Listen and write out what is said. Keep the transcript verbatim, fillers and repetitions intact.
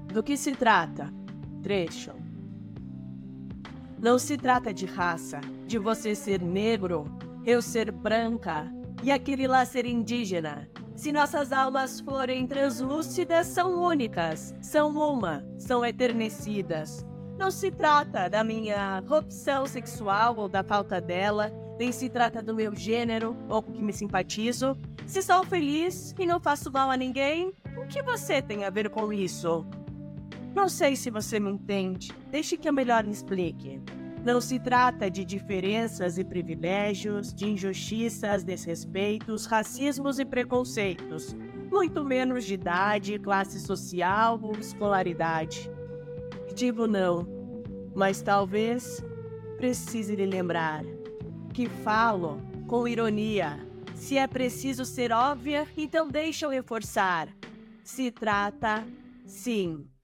Do que se trata? Trecho. Não se trata de raça, de você ser negro, eu ser branca e aquele lá ser indígena. Se nossas almas forem translúcidas, são únicas, são uma, são eternecidas. Não se trata da minha opção sexual ou da falta dela, nem se trata do meu gênero ou com que me simpatizo. Se sou feliz e não faço mal a ninguém, o que você tem a ver com isso? Não sei se você me entende, deixe que eu melhor me explique. Não se trata de diferenças e privilégios, de injustiças, desrespeitos, racismos e preconceitos, muito menos de idade, classe social ou escolaridade. Digo não, mas talvez precise lhe lembrar que falo com ironia. Se é preciso ser óbvia, então deixa eu reforçar. Se trata, sim,